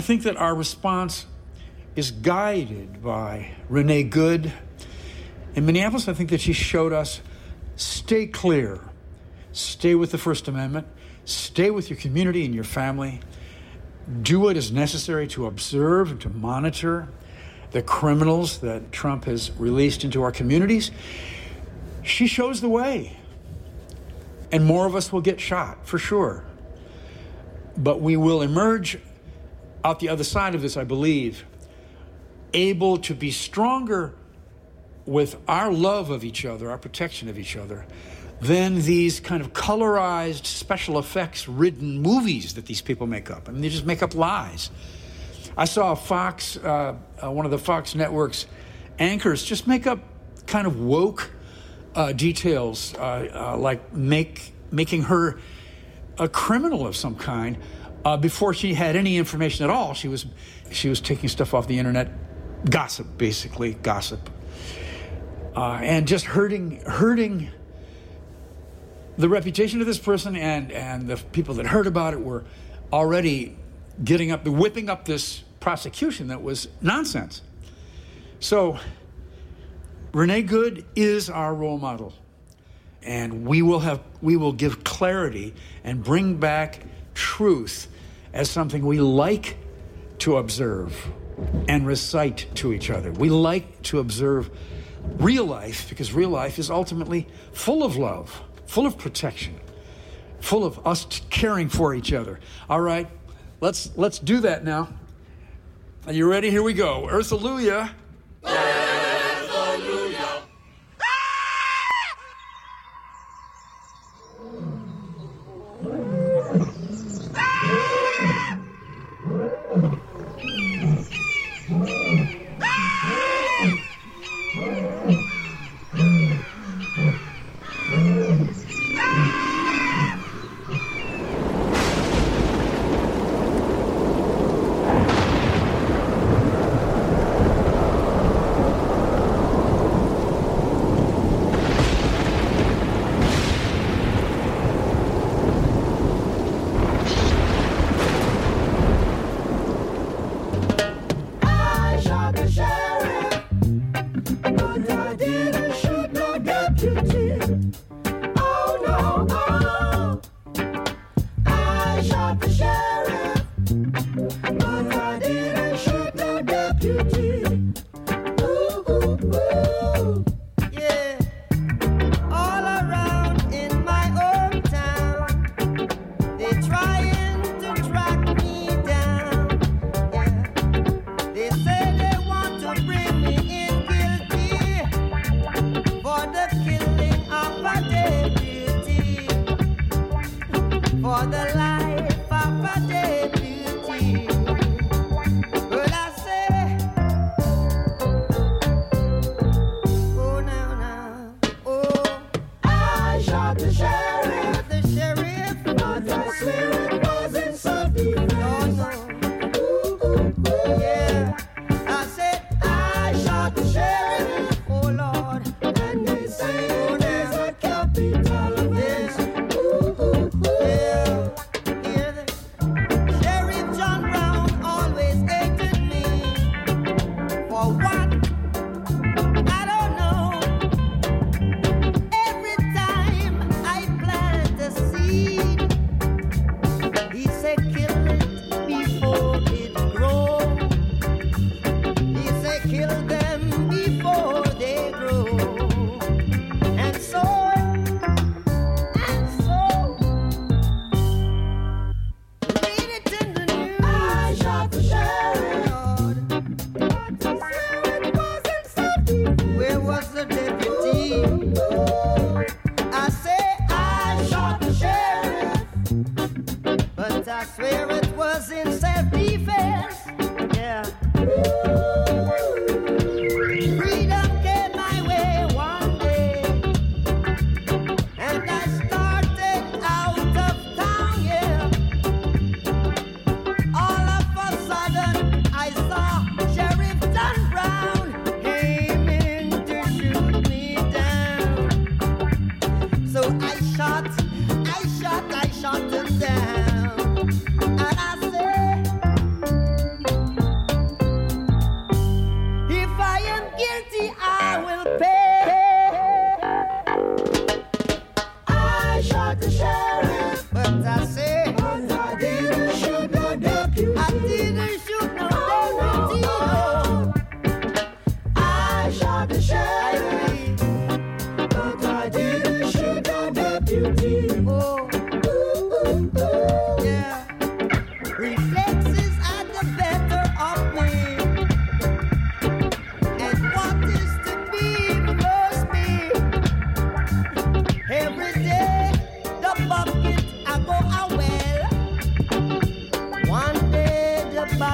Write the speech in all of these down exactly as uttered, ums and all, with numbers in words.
I think that our response is guided by Renee Good. In Minneapolis, I think that she showed us, stay clear, stay with the First Amendment, stay with your community and your family, do what is necessary to observe and to monitor the criminals that Trump has released into our communities. She shows the way. And more of us will get shot, for sure. But we will emerge out the other side of this, I believe, able to be stronger with our love of each other, our protection of each other, than these kind of colorized, special effects-ridden movies that these people make up. I mean, they just make up lies. I saw Fox, uh, uh, one of the Fox Network's anchors, just make up kind of woke uh, details, uh, uh, like make making her a criminal of some kind. Uh, before she had any information at all, she was she was taking stuff off the internet, gossip, basically gossip, uh, and just hurting hurting the reputation of this person, and and the people that heard about it were already getting up, whipping up this prosecution that was nonsense. So Renee Good is our role model, and we will have we will give clarity and bring back truth as something we like to observe and recite to each other. We like to observe real life because real life is ultimately full of love, full of protection, full of us caring for each other. All right, let's let's do that now. Are you ready? Here we go. Earth-alleluia. Earth-alleluia.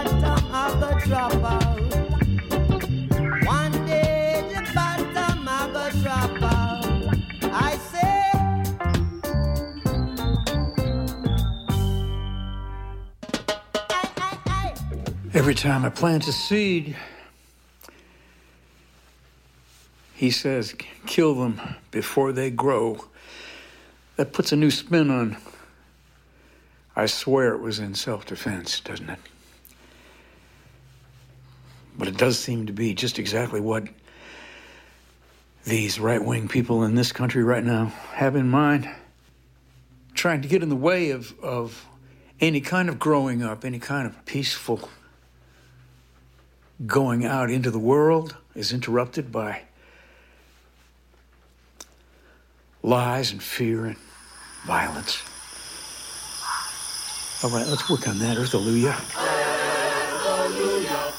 bottom I go drop out. One day the bottom I go drop out. I say. Aye, aye, aye. Every time I plant a seed, he says, kill them before they grow. That puts a new spin on, I swear it was in self-defense, doesn't it? But it does seem to be just exactly what these right-wing people in this country right now have in mind. Trying to get in the way of, of any kind of growing up, any kind of peaceful going out into the world is interrupted by lies and fear and violence. All right, let's work on that. Earth-alleluia. Hallelujah.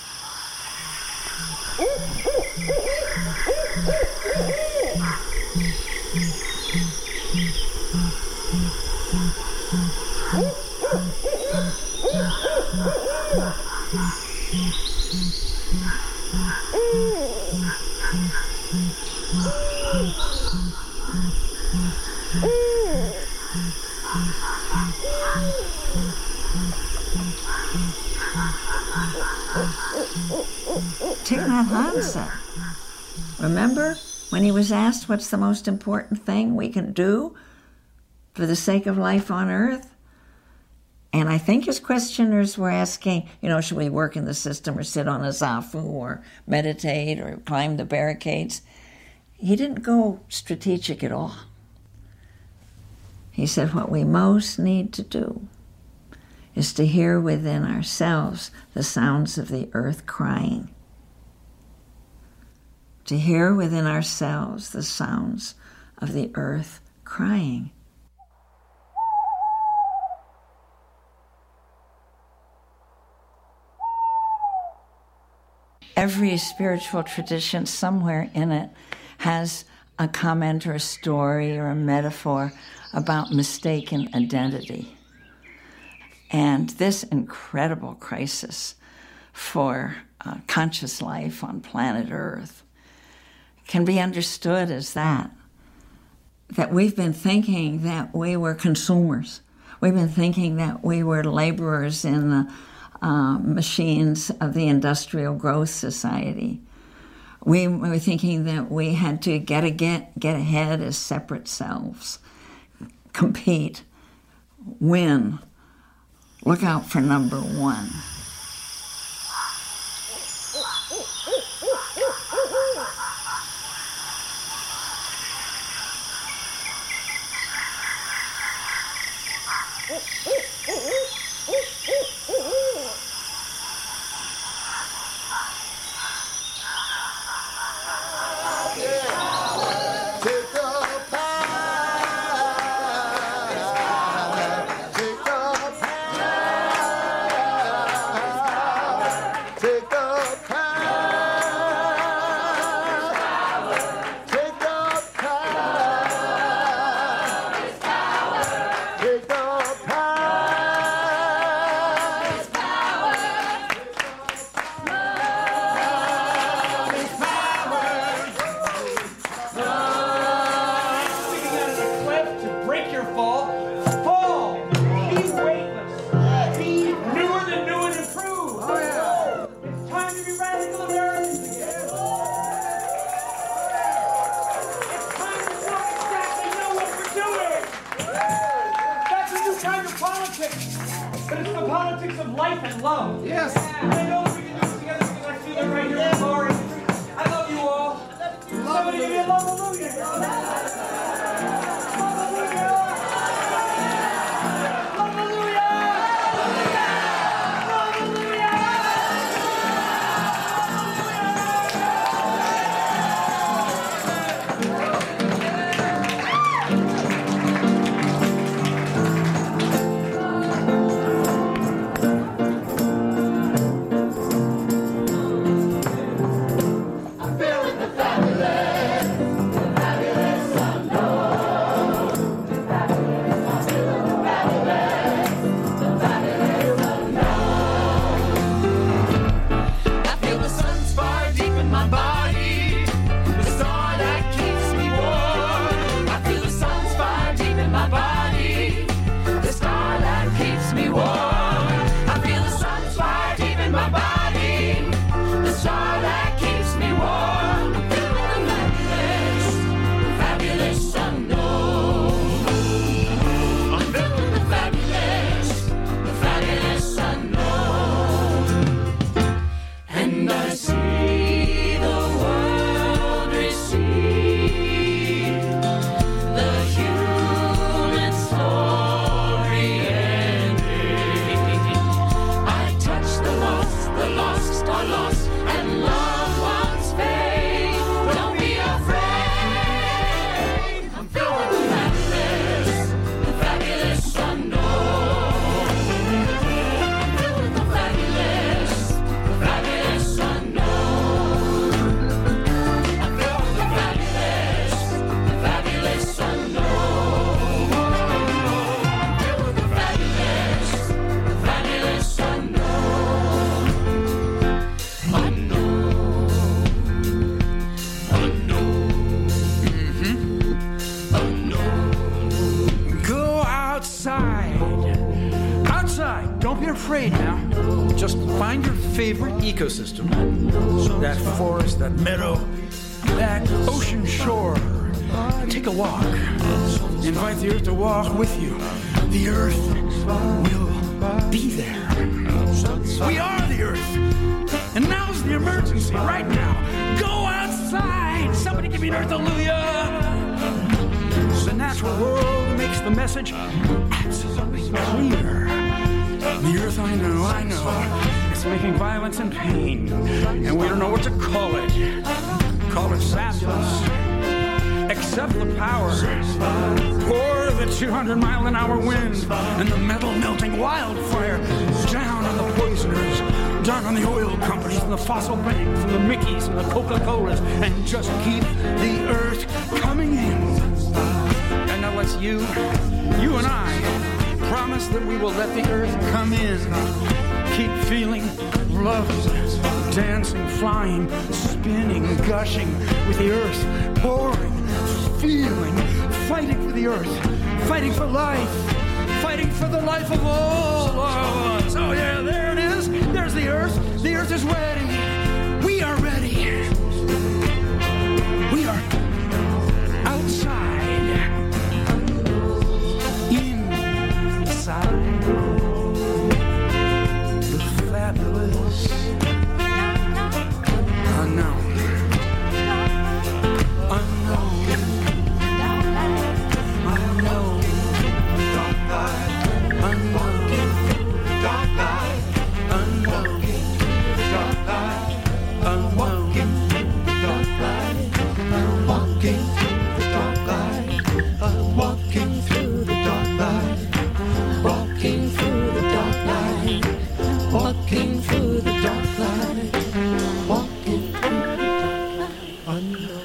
Thich Nhat Hanh said, remember when he was asked what's the most important thing we can do for the sake of life on earth? And I think his questioners were asking, you know, should we work in the system or sit on a zafu or meditate or climb the barricades? He didn't go strategic at all. He said what we most need to do is to hear within ourselves the sounds of the earth crying. To hear within ourselves the sounds of the earth crying. Every spiritual tradition, somewhere in it, has a comment or a story or a metaphor about mistaken identity. And this incredible crisis for uh, conscious life on planet Earth can be understood as that, that we've been thinking that we were consumers. We've been thinking that we were laborers in the uh, machines of the industrial growth society. We were thinking that we had to get, a get, get ahead as separate selves, compete, win, look out for number one. Fabulous. in my body, the star that keeps me warm. I'm filled with the fabulous, the fabulous unknown. I'm filled with the fabulous, the fabulous unknown. And I see the world receive the human story ending. I touch the lost, the lost are lost, and loved ones fade. Don't be afraid. I'm filled with the fabulous, the fabulous unknown. I'm filled with the fabulous, the fabulous unknown. I'm filled with the fabulous, the fabulous unknown. I'm filled with the fabulous, the fabulous unknown. Unknown. Unknown. Unknown. Go outside. Outside. Don't be afraid now. Just find your favorite ecosystem. That forest, that meadow, that ocean shore. Take a walk. Invite the earth to walk with you. The earth will be there. We are the earth. And now's the emergency, right now. Go outside. Somebody give me an earth hallelujah. The natural world makes the message absolutely clear. The earth, I know, I know, it's making violence and pain, and we don't know what to call it. Call it fabulous. Accept the power. Pour the two hundred mile an hour wind and the metal melting wildfire down on the poisoners, down on the oil companies and the fossil banks and the Mickeys and the Coca-Colas, and just keep the earth coming in. And now let's you, you and I, promise that we will let the earth come in. Keep feeling love, dancing, flying, spinning, gushing with the earth, pouring, feeling, fighting for the earth, fighting for life, fighting for the life of all of us. Oh yeah, there it is. There's the earth. The earth is ready. We are ready. We are outside. Inside. The fabulous unknown. Unknown. Unknown. Dark night. Unknown. Dark night. Unknown. Dark night. Unknown. Dark night. I'm walking through the dark night. I'm walking through the dark night. Walking through the dark night. Walking through the dark night. Walking through the unknown.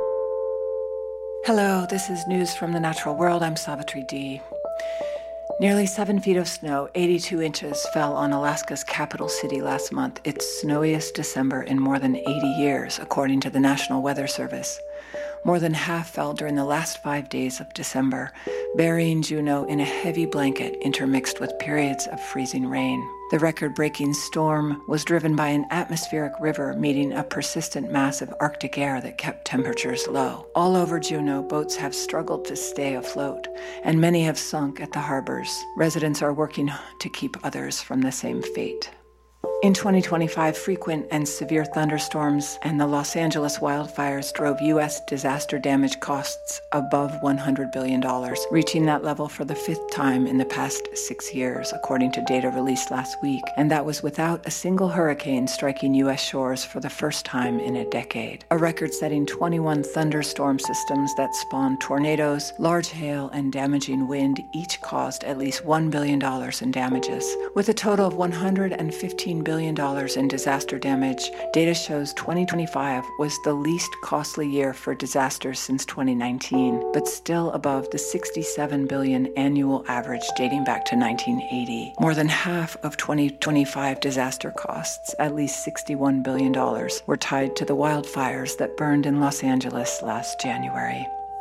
Hello, this is News from the Natural World. I'm Savitri D. Nearly seven feet of snow, eighty-two inches, fell on Alaska's capital city last month, its snowiest December in more than eighty years, according to the National Weather Service. More than half fell during the last five days of December, burying Juneau in a heavy blanket intermixed with periods of freezing rain. The record-breaking storm was driven by an atmospheric river meeting a persistent mass of Arctic air that kept temperatures low. All over Juneau, boats have struggled to stay afloat, and many have sunk at the harbors. Residents are working to keep others from the same fate. In twenty twenty-five, frequent and severe thunderstorms and the Los Angeles wildfires drove U S disaster damage costs above one hundred billion dollars, reaching that level for the fifth time in the past six years, according to data released last week. And that was without a single hurricane striking U S shores for the first time in a decade. A record-setting twenty-one thunderstorm systems that spawned tornadoes, large hail, and damaging wind each caused at least one billion dollars in damages. With a total of one hundred fifteen billion dollars in disaster damage, data shows twenty twenty-five was the least costly year for disasters since twenty nineteen, but still above the sixty-seven billion dollars annual average dating back to nineteen eighty. More than half of twenty twenty-five disaster costs, at least sixty-one billion dollars, were tied to the wildfires that burned in Los Angeles last January.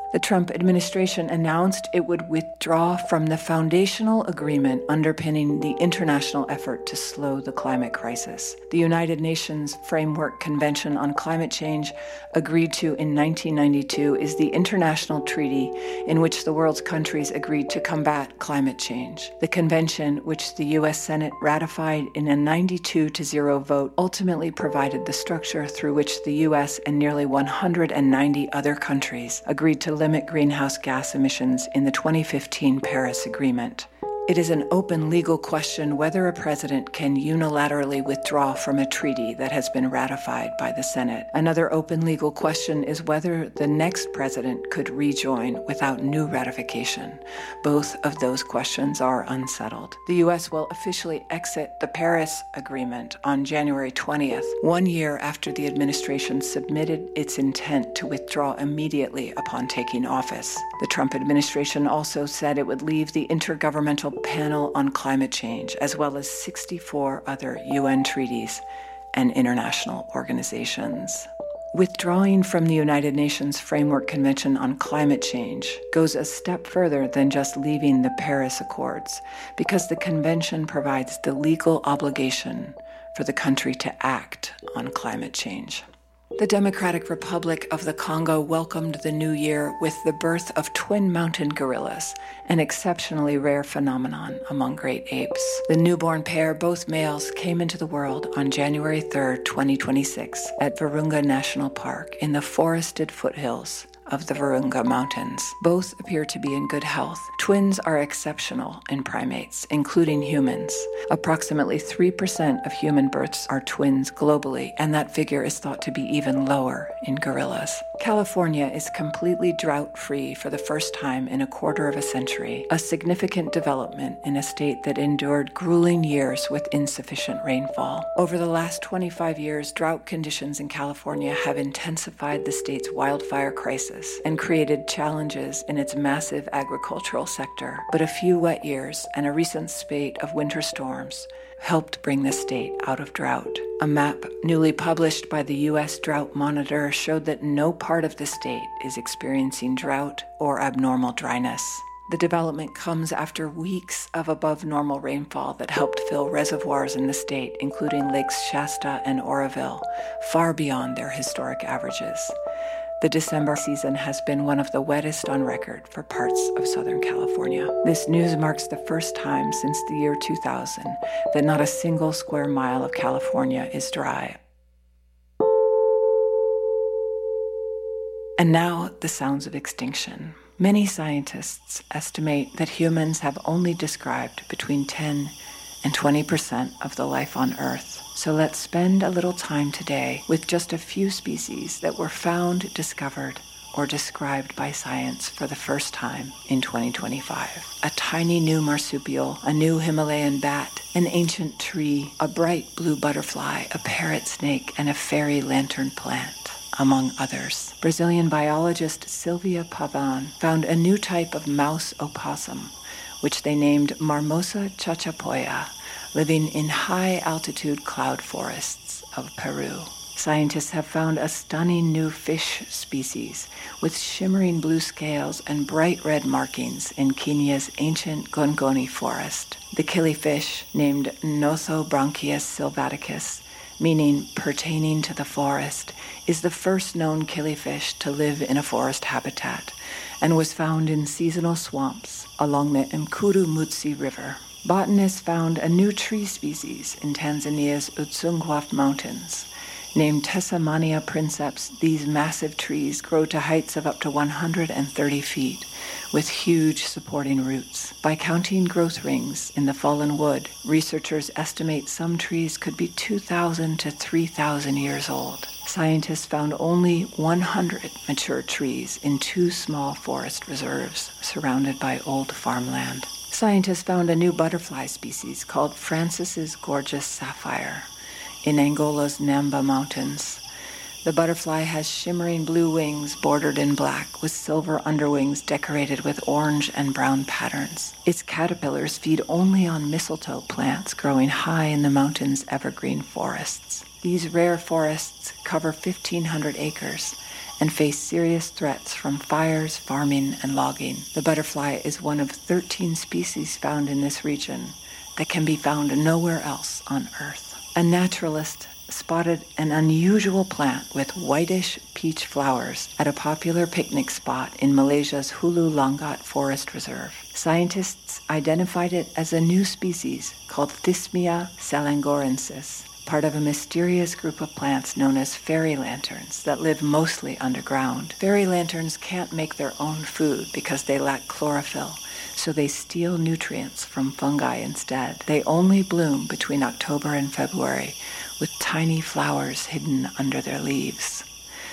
The Trump administration announced it would withdraw from the foundational agreement underpinning the international effort to slow the climate crisis. The United Nations Framework Convention on Climate Change, agreed to in nineteen ninety-two, is the international treaty in which the world's countries agreed to combat climate change. The convention, which the U S Senate ratified in a ninety-two to zero vote, ultimately provided the structure through which the U S and nearly one hundred ninety other countries agreed to limit greenhouse gas emissions in the twenty fifteen Paris Agreement. It is an open legal question whether a president can unilaterally withdraw from a treaty that has been ratified by the Senate. Another open legal question is whether the next president could rejoin without new ratification. Both of those questions are unsettled. The U S will officially exit the Paris Agreement on January twentieth, one year after the administration submitted its intent to withdraw immediately upon taking office. The Trump administration also said it would leave the Intergovernmental Panel on Climate Change, as well as sixty-four other U N treaties and international organizations. Withdrawing from the United Nations Framework Convention on Climate Change goes a step further than just leaving the Paris Accords, because the convention provides the legal obligation for the country to act on climate change. The Democratic Republic of the Congo welcomed the new year with the birth of twin mountain gorillas, an exceptionally rare phenomenon among great apes. The newborn pair, both males, came into the world on January third, twenty twenty-six, at Virunga National Park in the forested foothills of the Virunga Mountains. Both appear to be in good health. Twins are exceptional in primates, including humans. Approximately three percent of human births are twins globally, and that figure is thought to be even lower in gorillas. California is completely drought-free for the first time in a quarter of a century, a significant development in a state that endured grueling years with insufficient rainfall. Over the last twenty-five years, drought conditions in California have intensified the state's wildfire crisis and created challenges in its massive agricultural sector. But a few wet years and a recent spate of winter storms helped bring the state out of drought. A map newly published by the U S Drought Monitor showed that no part of the state is experiencing drought or abnormal dryness. The development comes after weeks of above normal rainfall that helped fill reservoirs in the state, including Lakes Shasta and Oroville, far beyond their historic averages. The December season has been one of the wettest on record for parts of Southern California. This news marks the first time since the year two thousand that not a single square mile of California is dry. And now, the sounds of extinction. Many scientists estimate that humans have only described between ten and twenty percent of the life on Earth. So let's spend a little time today with just a few species that were found, discovered, or described by science for the first time in twenty twenty-five. A tiny new marsupial, a new Himalayan bat, an ancient tree, a bright blue butterfly, a parrot snake, and a fairy lantern plant, among others. Brazilian biologist Silvia Pavan found a new type of mouse opossum, which they named Marmosa chachapoya, living in high-altitude cloud forests of Peru. Scientists have found a stunning new fish species with shimmering blue scales and bright red markings in Kenya's ancient Gongoni forest. The killifish, named Nothobranchius sylvaticus, meaning pertaining to the forest, is the first known killifish to live in a forest habitat and was found in seasonal swamps along the Mkuru Mutsi River. Botanists found a new tree species in Tanzania's Udzungwa Mountains. Named Tessamania princeps, these massive trees grow to heights of up to one hundred thirty feet, with huge supporting roots. By counting growth rings in the fallen wood, researchers estimate some trees could be two thousand to three thousand years old. Scientists found only one hundred mature trees in two small forest reserves surrounded by old farmland. Scientists found a new butterfly species called Francis's gorgeous sapphire in Angola's Namba Mountains. The The butterfly has shimmering blue wings bordered in black with silver underwings decorated with orange and brown patterns. Its caterpillars feed only on mistletoe plants growing high in the mountain's evergreen forests. These rare forests cover fifteen hundred acres and face serious threats from fires, farming, and logging. The butterfly is one of thirteen species found in this region that can be found nowhere else on Earth. A naturalist spotted an unusual plant with whitish peach flowers at a popular picnic spot in Malaysia's Hulu Langat Forest Reserve. Scientists identified it as a new species called Thismia selangorensis, part of a mysterious group of plants known as fairy lanterns that live mostly underground. Fairy lanterns can't make their own food because they lack chlorophyll, so they steal nutrients from fungi instead. They only bloom between October and February, with tiny flowers hidden under their leaves.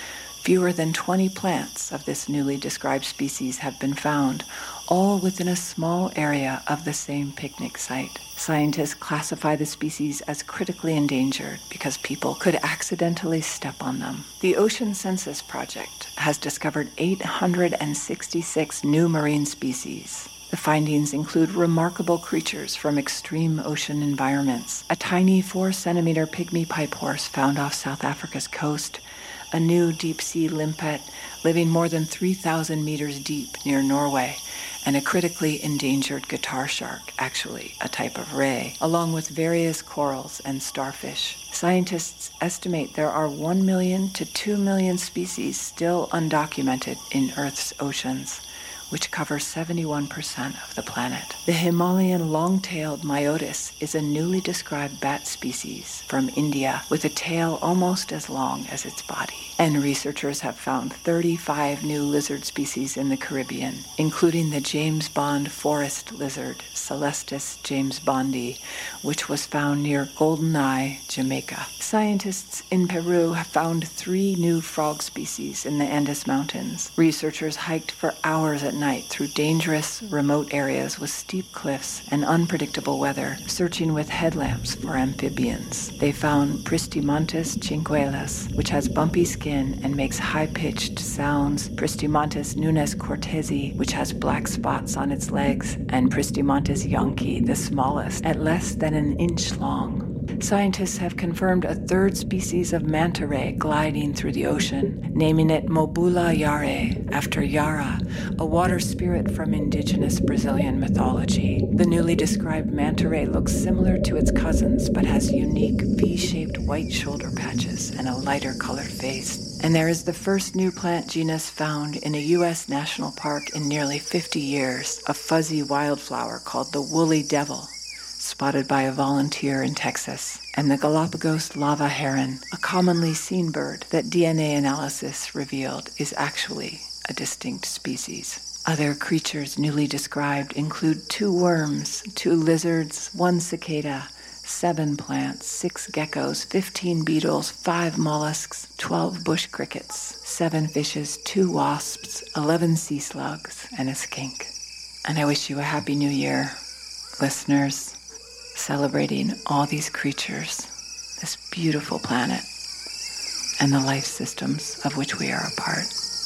Fewer than twenty plants of this newly described species have been found, all within a small area of the same picnic site. Scientists classify the species as critically endangered because people could accidentally step on them. The Ocean Census Project has discovered eight hundred sixty-six new marine species. The findings include remarkable creatures from extreme ocean environments, a tiny four-centimeter pygmy pipe horse found off South Africa's coast, a new deep-sea limpet living more than three thousand meters deep near Norway, and a critically endangered guitar shark, actually a type of ray, along with various corals and starfish. Scientists estimate there are one million to two million species still undocumented in Earth's oceans, which cover seventy-one percent of the planet. The Himalayan long-tailed Myotis is a newly described bat species from India with a tail almost as long as its body. And researchers have found thirty-five new lizard species in the Caribbean, including the James Bond forest lizard, Celestis jamesbondi, which was found near Golden Eye, Jamaica. Scientists in Peru have found three new frog species in the Andes Mountains. Researchers hiked for hours at night through dangerous, remote areas with steep cliffs and unpredictable weather, searching with headlamps for amphibians. They found Pristimontis chinquelas, which has bumpy skin and makes high-pitched sounds, Pristimontis nunes cortesi, which has black spots on its legs, and Pristimontis yonki, the smallest, at less than an inch long. Scientists have confirmed a third species of manta ray gliding through the ocean, naming it Mobula yare, after Yara, a water spirit from indigenous Brazilian mythology. The newly described manta ray looks similar to its cousins, but has unique V-shaped white shoulder patches and a lighter colored face. And there is the first new plant genus found in a U S national park in nearly fifty years, a fuzzy wildflower called the woolly devil, spotted by a volunteer in Texas, and the Galapagos lava heron, a commonly seen bird that D N A analysis revealed is actually a distinct species. Other creatures newly described include two worms, two lizards, one cicada, seven plants, six geckos, fifteen beetles, five mollusks, twelve bush crickets, seven fishes, two wasps, eleven sea slugs, and a skink. And I wish you a happy new year, listeners, celebrating all these creatures, this beautiful planet, and the life systems of which we are a part.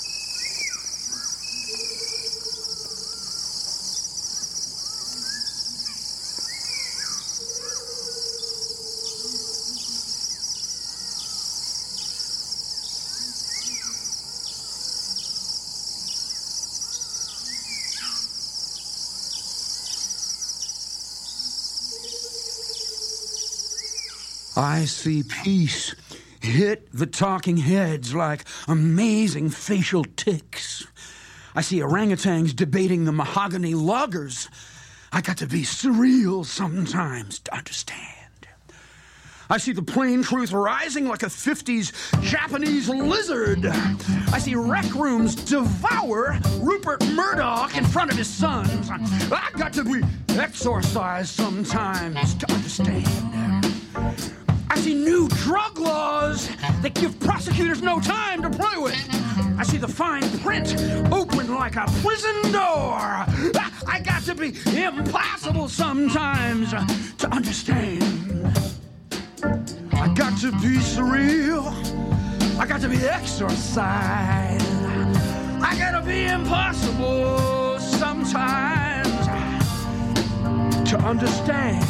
I see peace hit the talking heads like amazing facial tics. I see orangutans debating the mahogany loggers. I got to be surreal sometimes to understand. I see the plain truth rising like a fifties Japanese lizard. I see rec rooms devour Rupert Murdoch in front of his sons. I got to be exorcised sometimes to understand. I see new drug laws that give prosecutors no time to play with. I see the fine print open like a prison door. I got to be impossible sometimes to understand. I got to be surreal. I got to be exorcised. I gotta be impossible sometimes to understand.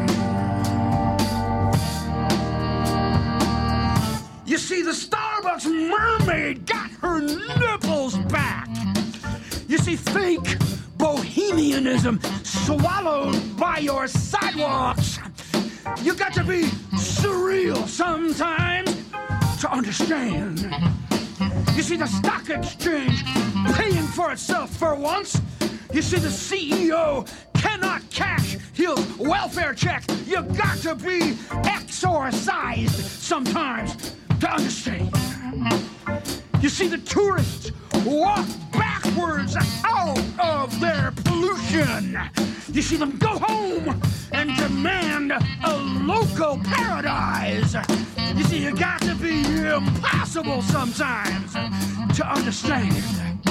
You see, the Starbucks mermaid got her nipples back. You see, fake bohemianism swallowed by your sidewalks. You got to be surreal sometimes to understand. You see, the stock exchange paying for itself for once. You see, the C E O cannot cash his welfare check. You got to be exorcised sometimes to understand. You see, the tourists walk backwards out of their pollution. You see them go home and demand a local paradise. You see, you got to be impossible sometimes to understand.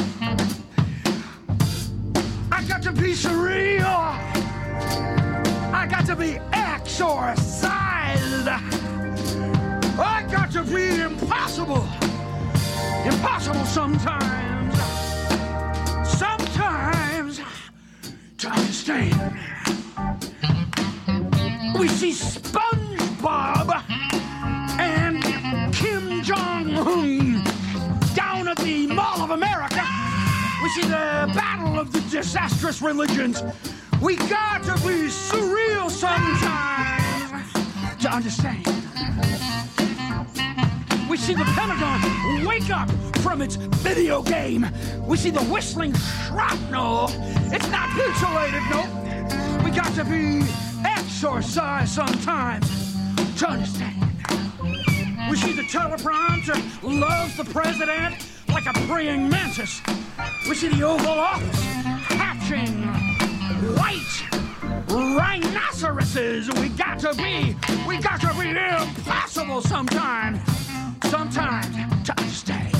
I got to be surreal. I got to be exorcised. I got to be impossible. Impossible sometimes. Sometimes to understand. We see SpongeBob and Kim Jong-un down at the Mall of America. We see the battle of the disastrous religions. We got to be surreal sometimes to understand. We see the Pentagon wake up from its video game. We see the whistling shrapnel. It's not insulated, no. We got to be exorcised sometimes to understand. We see the teleprompter loves the president like a praying mantis. We see the Oval Office hatching white rhinoceroses. We got to be, we got to be impossible sometimes. Sometimes to understand.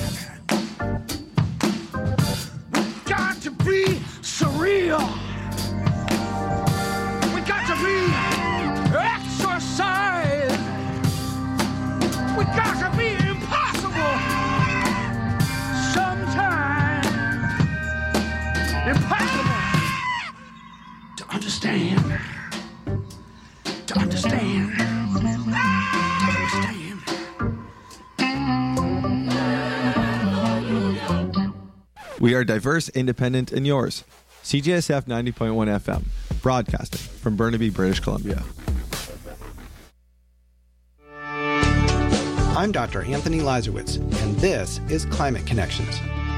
We got to be surreal. We got to be exorcised. We got to be impossible. Sometimes impossible to understand. To understand. To understand. We are diverse, independent, and yours. C J S F ninety point one F M, broadcasting from Burnaby, British Columbia. I'm Doctor Anthony Lazarowitz, and this is Climate Connections.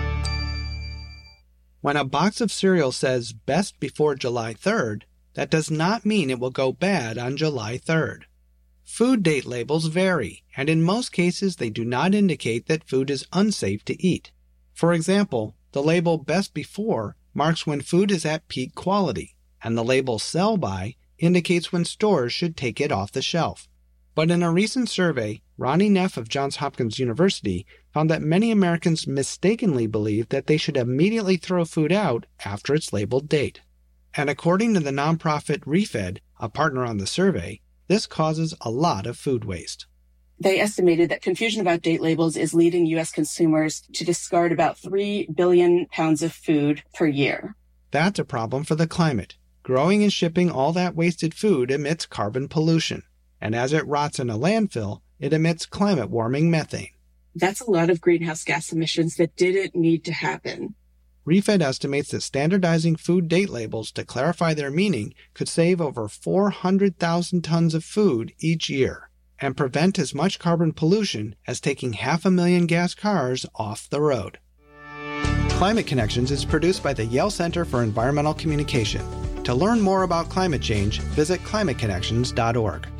When a box of cereal says best before July third, that does not mean it will go bad on July third. Food date labels vary, and in most cases they do not indicate that food is unsafe to eat. For example, the label Best Before marks when food is at peak quality, and the label Sell By indicates when stores should take it off the shelf. But in a recent survey, Ronnie Neff of Johns Hopkins University found that many Americans mistakenly believe that they should immediately throw food out after its labeled date. And according to the nonprofit ReFed, a partner on the survey, this causes a lot of food waste. They estimated that confusion about date labels is leading U S consumers to discard about three billion pounds of food per year. That's a problem for the climate. Growing and shipping all that wasted food emits carbon pollution. And as it rots in a landfill, it emits climate-warming methane. That's a lot of greenhouse gas emissions that didn't need to happen. ReFed estimates that standardizing food date labels to clarify their meaning could save over four hundred thousand tons of food each year and prevent as much carbon pollution as taking half a million gas cars off the road. Climate Connections is produced by the Yale Center for Environmental Communication. To learn more about climate change, visit climate connections dot org.